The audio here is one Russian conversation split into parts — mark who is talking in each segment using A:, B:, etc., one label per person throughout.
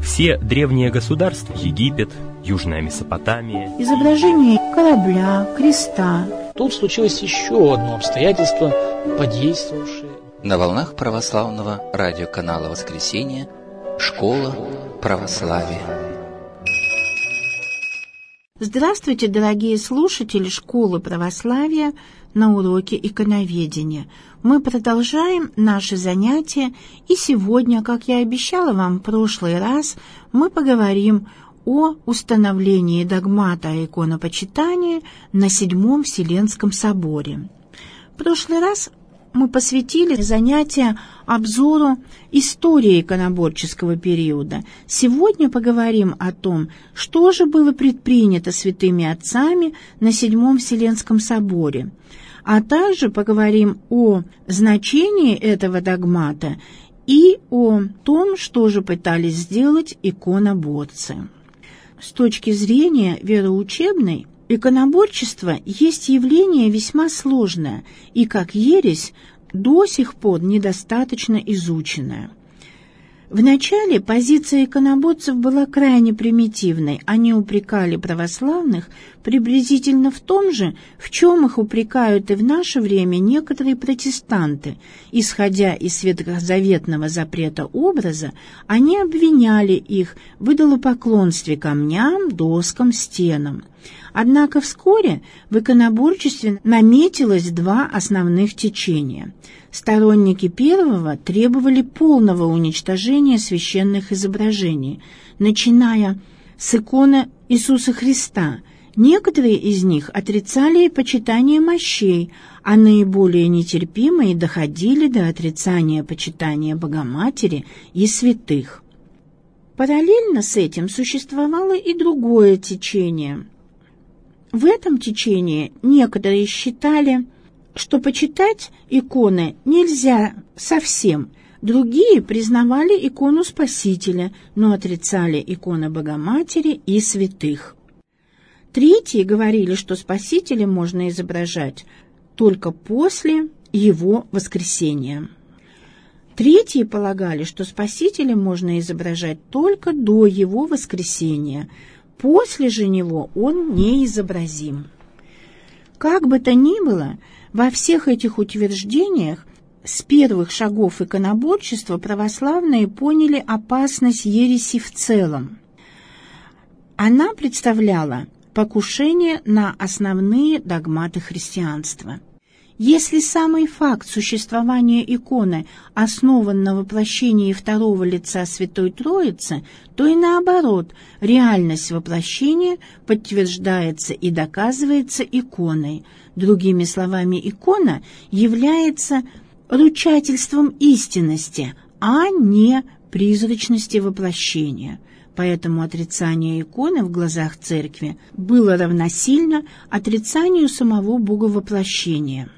A: Все древние государства — Египет, Южная Месопотамия.
B: Изображение корабля, креста.
C: Тут случилось еще одно обстоятельство, подействовавшее.
D: На волнах православного радиоканала «Воскресенье» «Школа православия».
B: Здравствуйте, дорогие слушатели Школы православия на уроке иконоведения. Мы продолжаем наши занятия, и сегодня, как я обещала вам в прошлый раз, мы поговорим о установлении догмата о иконопочитании на Седьмом Вселенском соборе. В прошлый раз мы посвятили занятия обзору истории иконоборческого периода. Сегодня поговорим о том, что же было предпринято святыми отцами на Седьмом Вселенском соборе, а также поговорим о значении этого догмата и о том, что же пытались сделать иконоборцы. С точки зрения вероучебной, иконоборчество есть явление весьма сложное и, как ересь, до сих пор недостаточно изученное. Вначале позиция иконоборцев была крайне примитивной. Они упрекали православных приблизительно в том же, в чем их упрекают и в наше время некоторые протестанты. Исходя из ветхозаветного запрета образа, они обвиняли их в идолопоклонстве камням, доскам, стенам. Однако вскоре в иконоборчестве наметилось два основных течения. Сторонники первого требовали полного уничтожения священных изображений, начиная с иконы Иисуса Христа. Некоторые из них отрицали и почитание мощей, а наиболее нетерпимые доходили до отрицания почитания Богоматери и святых. Параллельно с этим существовало и другое течение. В этом течении некоторые считали, что почитать иконы нельзя совсем. Другие признавали икону Спасителя, но отрицали иконы Богоматери и святых. Третьи говорили, что Спасителя можно изображать только после его воскресения. Третьи полагали, что Спасителя можно изображать только до его воскресения. После же него он неизобразим. Как бы то ни было, во всех этих утверждениях с первых шагов иконоборчества православные поняли опасность ереси в целом. Она представляла покушение на основные догматы христианства. Если самый факт существования иконы основан на воплощении второго лица Святой Троицы, то и наоборот, реальность воплощения подтверждается и доказывается иконой. Другими словами, икона является ручательством истинности, а не призрачности воплощения. Поэтому отрицание иконы в глазах церкви было равносильно отрицанию самого Боговоплощения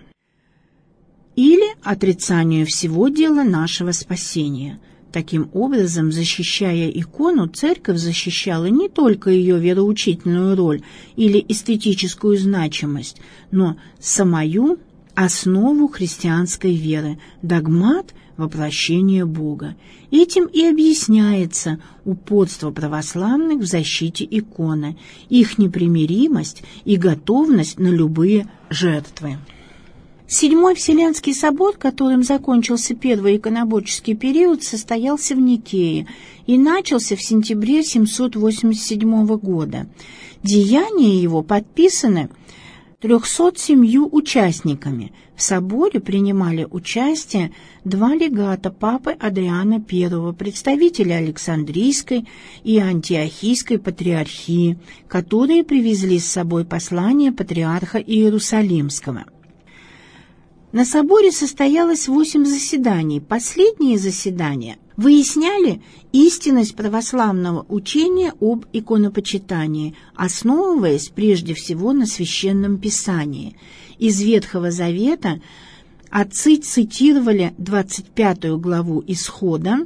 B: или отрицанию всего дела нашего спасения. Таким образом, защищая икону, церковь защищала не только ее вероучительную роль или эстетическую значимость, но самую основу христианской веры – догмат воплощения Бога. Этим и объясняется упорство православных в защите иконы, их непримиримость и готовность на любые жертвы. Седьмой Вселенский собор, которым закончился первый иконоборческий период, состоялся в Никее и начался в сентябре 787 года. Деяния его подписаны 307 участниками. В соборе принимали участие два легата папы Адриана I, представители Александрийской и Антиохийской патриархии, которые привезли с собой послание патриарха Иерусалимского. На соборе состоялось 8 заседаний. Последние заседания выясняли истинность православного учения об иконопочитании, основываясь прежде всего на Священном Писании. Из Ветхого Завета отцы цитировали 25 главу Исхода,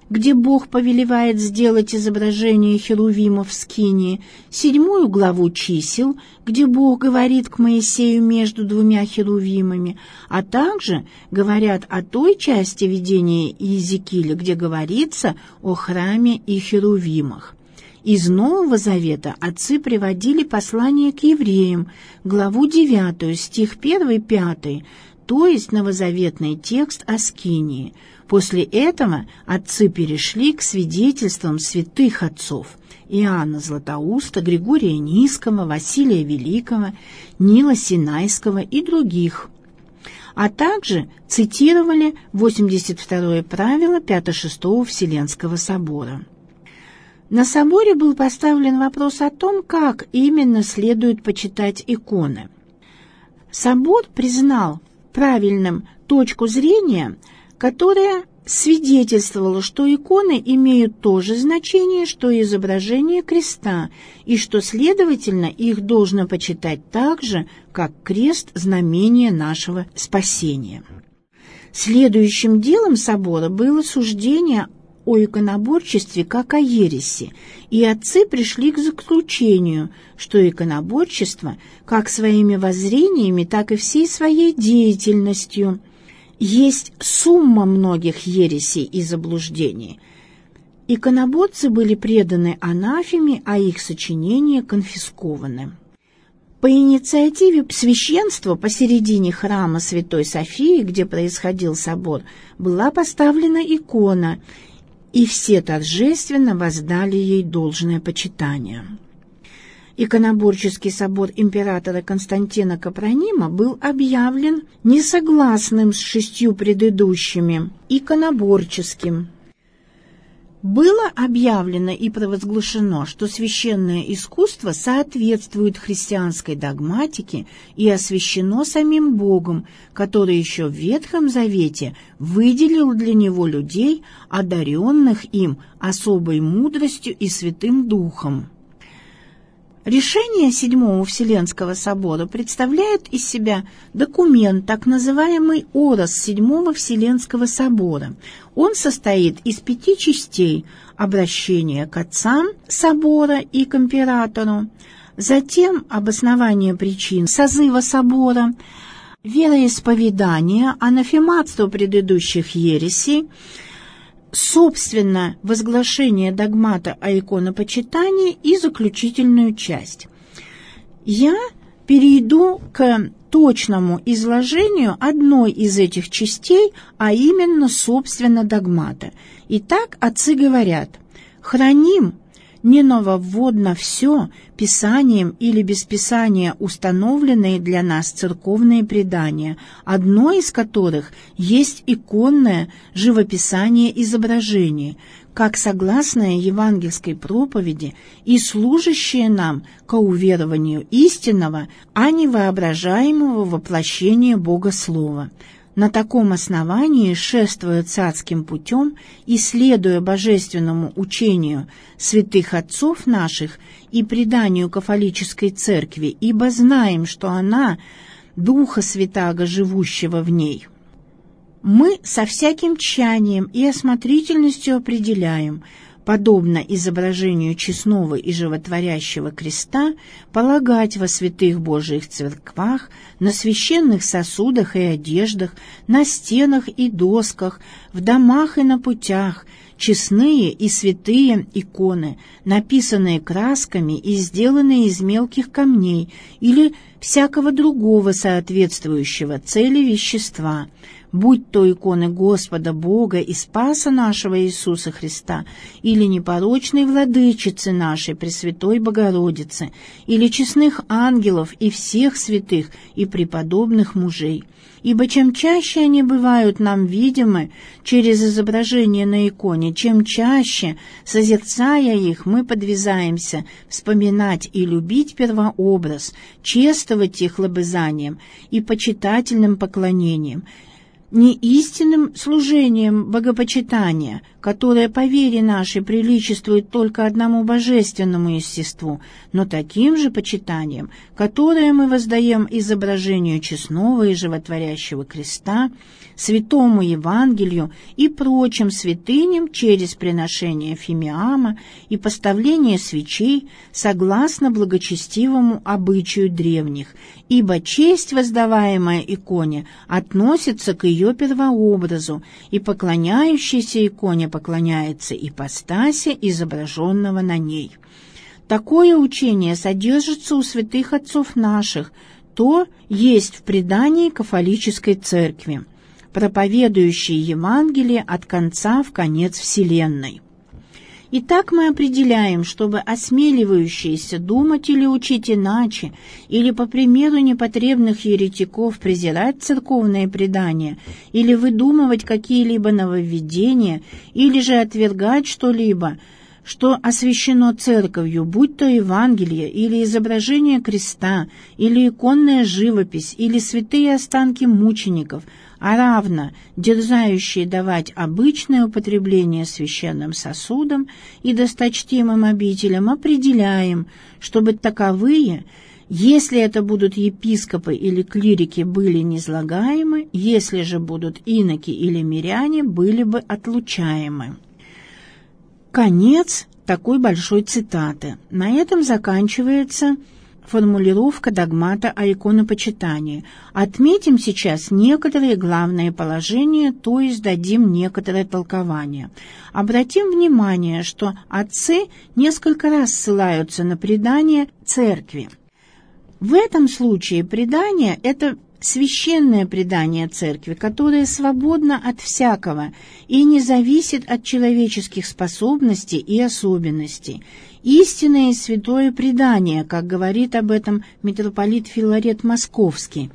B: где Бог повелевает сделать изображение херувимов в скинии, 7 главу Чисел, где Бог говорит к Моисею между 2 херувимами, а также говорят о той части видения Иезекииля, где говорится о храме и херувимах. Из Нового Завета отцы приводили послание к евреям, главу 9, стих 1-5, то есть новозаветный текст о скинии. После этого отцы перешли к свидетельствам святых отцов Иоанна Златоуста, Григория Низкого, Василия Великого, Нила Синайского и других, а также цитировали 82-е правило Пято-6 Вселенского собора. На соборе был поставлен вопрос о том, как именно следует почитать иконы. Собор признал правильным точку зрения, которая свидетельствовала, что иконы имеют то же значение, что и изображение креста, и что, следовательно, их должно почитать так же, как крест – знамение нашего спасения. Следующим делом собора было суждение о иконоборчестве как о ереси, и отцы пришли к заключению, что иконоборчество как своими воззрениями, так и всей своей деятельностью есть сумма многих ересей и заблуждений. Иконоборцы были преданы анафеме, а их сочинения конфискованы. По инициативе священства посередине храма Святой Софии, где происходил собор, была поставлена икона, и все торжественно воздали ей должное почитание. Иконоборческий собор императора Константина Капронима был объявлен несогласным с 6 предыдущими иконоборческим. Было объявлено и провозглашено, что священное искусство соответствует христианской догматике и освящено самим Богом, который еще в Ветхом Завете выделил для него людей, одаренных им особой мудростью и Святым Духом. Решение 7 Вселенского собора представляет из себя документ, так называемый Орос 7 Вселенского собора. Он состоит из 5 частей: обращение к отцам собора и к императору, затем обоснование причин созыва собора, вероисповедание, анафематство предыдущих ересей, собственно, возглашение догмата о иконопочитании и заключительную часть. Я перейду к точному изложению одной из этих частей, а именно, собственно, догмата. Итак, отцы говорят: «Храним не нововводно все писанием или без писания установленные для нас церковные предания, одно из которых есть иконное живописание изображения, как согласное евангельской проповеди и служащее нам ко уверованию истинного, а не воображаемого воплощения Бога Слова». На таком основании, шествуя царским путем и следуя божественному учению святых отцов наших и преданию кафолической церкви, ибо знаем, что она – Духа Святаго, живущего в ней, мы со всяким тщанием и осмотрительностью определяем, подобно изображению честного и животворящего креста, полагать во святых Божиих церквах, на священных сосудах и одеждах, на стенах и досках, в домах и на путях, честные и святые иконы, написанные красками и сделанные из мелких камней или всякого другого соответствующего цели вещества, будь то иконы Господа Бога и Спаса нашего Иисуса Христа, или непорочной Владычицы нашей Пресвятой Богородицы, или честных ангелов и всех святых и преподобных мужей. Ибо чем чаще они бывают нам видимы через изображение на иконе, чем чаще, созерцая их, мы подвязаемся вспоминать и любить первообраз, чествовать их лобызанием и почитательным поклонением, не истинным служением богопочитания, которое по вере нашей приличествует только одному божественному естеству, но таким же почитанием, которое мы воздаем изображению честного и животворящего креста, святому Евангелию и прочим святыням через приношение фимиама и поставление свечей согласно благочестивому обычаю древних, ибо честь, воздаваемая иконе, относится к ее первообразу, и поклоняющийся иконе поклоняется ипостаси, изображенного на ней. Такое учение содержится у святых отцов наших, то есть в предании кафолической церкви, проповедующие Евангелие от конца в конец вселенной. Итак, мы определяем, чтобы осмеливающиеся думать или учить иначе, или, по примеру непотребных еретиков, презирать церковные предания, или выдумывать какие-либо нововведения, или же отвергать что-либо, что освящено церковью, будь то Евангелие, или изображение креста, или иконная живопись, или святые останки мучеников, а равно дерзающие давать обычное употребление священным сосудам и досточтимым обителям, определяем, чтобы таковые, если это будут епископы или клирики, были низлагаемы, если же будут иноки или миряне, были бы отлучаемы. Конец такой большой цитаты. На этом заканчивается формулировка догмата о иконопочитании. Отметим сейчас некоторые главные положения, то есть дадим некоторое толкование. Обратим внимание, что отцы несколько раз ссылаются на предание церкви. В этом случае предание – это священное предание церкви, которое свободно от всякого и не зависит от человеческих способностей и особенностей. Истинное и святое предание, как говорит об этом митрополит Филарет Московский.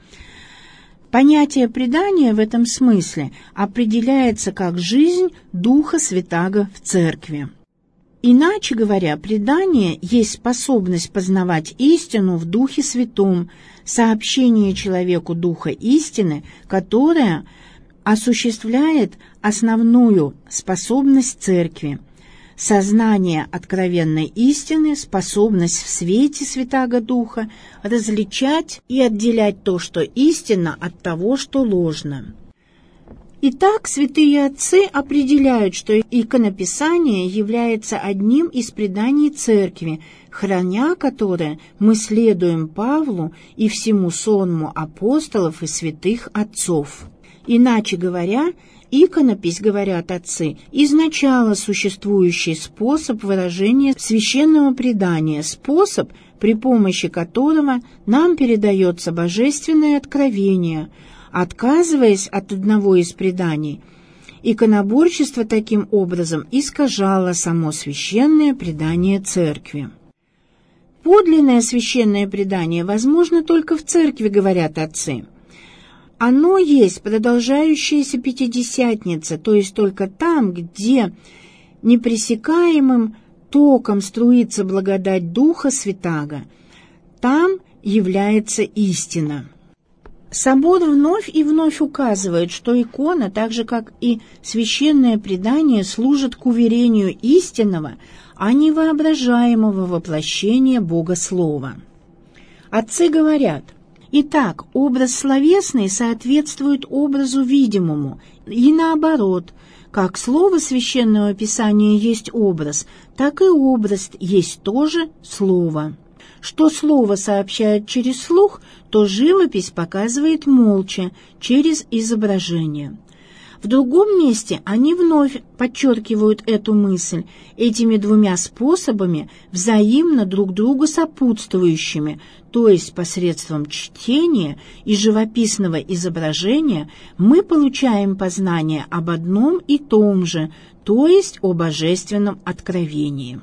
B: Понятие предания в этом смысле определяется как жизнь Духа Святаго в церкви. Иначе говоря, предание есть способность познавать истину в Духе Святом, сообщение человеку Духа истины, которая осуществляет основную способность церкви. Сознание откровенной истины, способность в свете Святаго Духа различать и отделять то, что истинно, от того, что ложно. Итак, святые отцы определяют, что иконописание является одним из преданий церкви, храня которое мы следуем Павлу и всему сонму апостолов и святых отцов. Иначе говоря, иконопись, говорят отцы, изначально существующий способ выражения священного предания, способ, при помощи которого нам передается божественное откровение. Отказываясь от одного из преданий, иконоборчество таким образом искажало само священное предание церкви. Подлинное священное предание возможно только в церкви, говорят отцы. Оно есть продолжающаяся Пятидесятница, то есть только там, где непресекаемым током струится благодать Духа Святаго, там является истина. Собор вновь и вновь указывает, что икона, так же как и священное предание, служит к уверению истинного, а не воображаемого воплощения Бога Слова. Отцы говорят: итак, образ словесный соответствует образу видимому, и наоборот, как слово священного Писания есть образ, так и образ есть тоже слово. Что слово сообщает через слух, то живопись показывает молча, через изображение. В другом месте они вновь подчеркивают эту мысль этими двумя способами, взаимно друг другу сопутствующими, то есть посредством чтения и живописного изображения мы получаем познание об одном и том же, то есть о божественном откровении.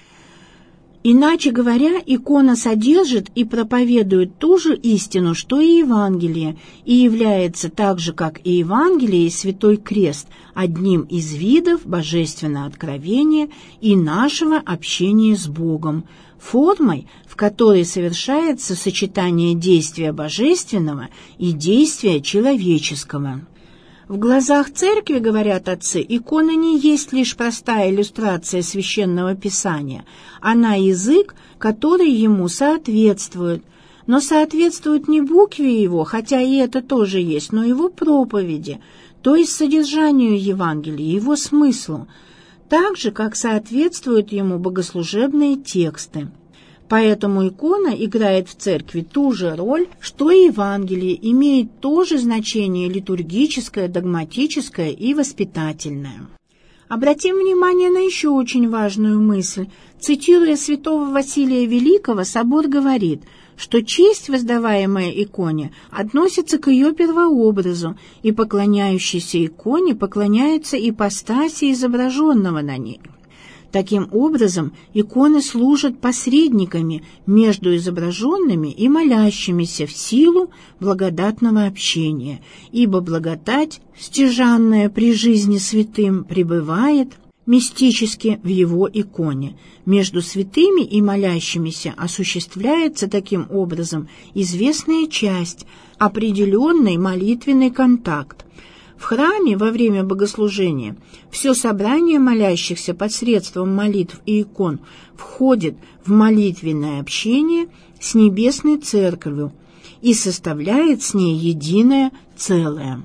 B: Иначе говоря, икона содержит и проповедует ту же истину, что и Евангелие, и является так же, как и Евангелие и Святой Крест, одним из видов божественного откровения и нашего общения с Богом, формой, в которой совершается сочетание действия божественного и действия человеческого. В глазах церкви, говорят отцы, икона не есть лишь простая иллюстрация священного писания. Она язык, который ему соответствует. Но соответствует не букве его, хотя и это тоже есть, но его проповеди, то есть содержанию Евангелия, его смыслу, так же, как соответствуют ему богослужебные тексты. Поэтому икона играет в церкви ту же роль, что и Евангелие, имеет то же значение литургическое, догматическое и воспитательное. Обратим внимание на еще очень важную мысль. Цитируя святого Василия Великого, собор говорит, что честь, воздаваемая иконе, относится к ее первообразу, и поклоняющийся иконе поклоняется ипостаси изображенного на ней. Таким образом, иконы служат посредниками между изображенными и молящимися в силу благодатного общения, ибо благодать, стяжанная при жизни святым, пребывает мистически в его иконе. Между святыми и молящимися осуществляется таким образом известная часть, определенный молитвенный контакт. В храме во время богослужения все собрание молящихся посредством молитв и икон входит в молитвенное общение с Небесной Церковью и составляет с ней единое целое.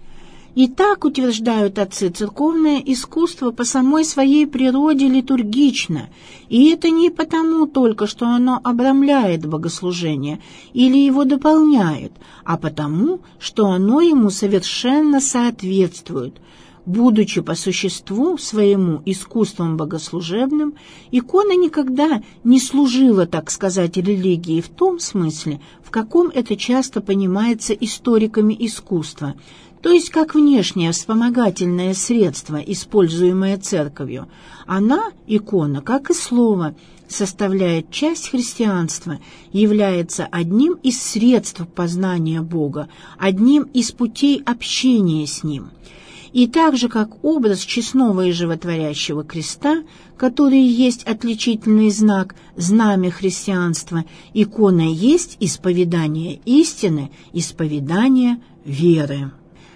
B: И так, утверждают отцы, церковное искусство по самой своей природе литургично, и это не потому только, что оно обрамляет богослужение или его дополняет, а потому, что оно ему совершенно соответствует. Будучи по существу своему искусством богослужебным, икона никогда не служила, так сказать, религии в том смысле, в каком это часто понимается историками искусства, то есть как внешнее вспомогательное средство, используемое церковью. Она, икона, как и слово, составляет часть христианства, является одним из средств познания Бога, одним из путей общения с Ним. И так же, как образ честного и животворящего креста, который есть отличительный знак, знамя христианства, икона есть исповедание истины, исповедание веры.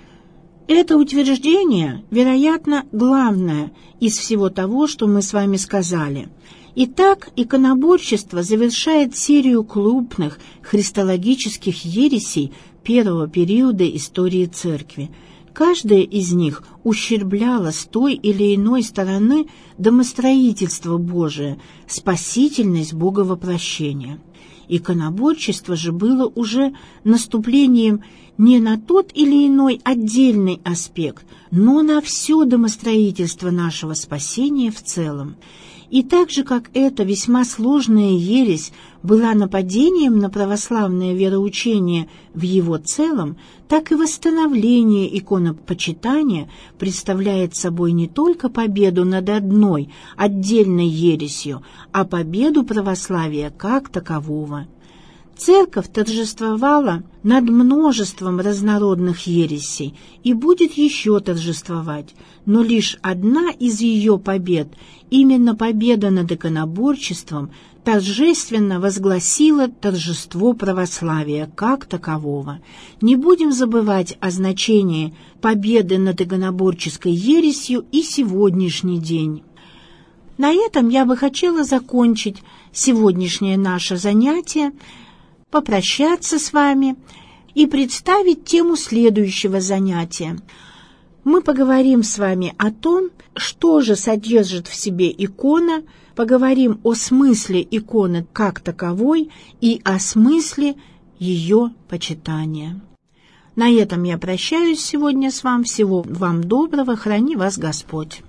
B: Это утверждение, вероятно, главное из всего того, что мы с вами сказали. Итак, иконоборчество завершает серию крупных христологических ересей первого периода истории Церкви. Каждая из них ущербляла с той или иной стороны домостроительство Божие, спасительность Боговоплощения. Иконоборчество же было уже наступлением не на тот или иной отдельный аспект, но на все домостроительство нашего спасения в целом. И так же, как эта весьма сложная ересь была нападением на православное вероучение в его целом, так и восстановление иконопочитания представляет собой не только победу над одной отдельной ересью, а победу православия как такового. Церковь торжествовала над множеством разнородных ересей и будет еще торжествовать, но лишь одна из ее побед, именно победа над иконоборчеством, торжественно возгласила торжество православия как такового. Не будем забывать о значении победы над иконоборческой ересью и сегодняшний день. На этом я бы хотела закончить сегодняшнее наше занятие, попрощаться с вами и представить тему следующего занятия. Мы поговорим с вами о том, что же содержит в себе икона, поговорим о смысле иконы как таковой и о смысле ее почитания. На этом я прощаюсь сегодня с вами. Всего вам доброго, храни вас Господь.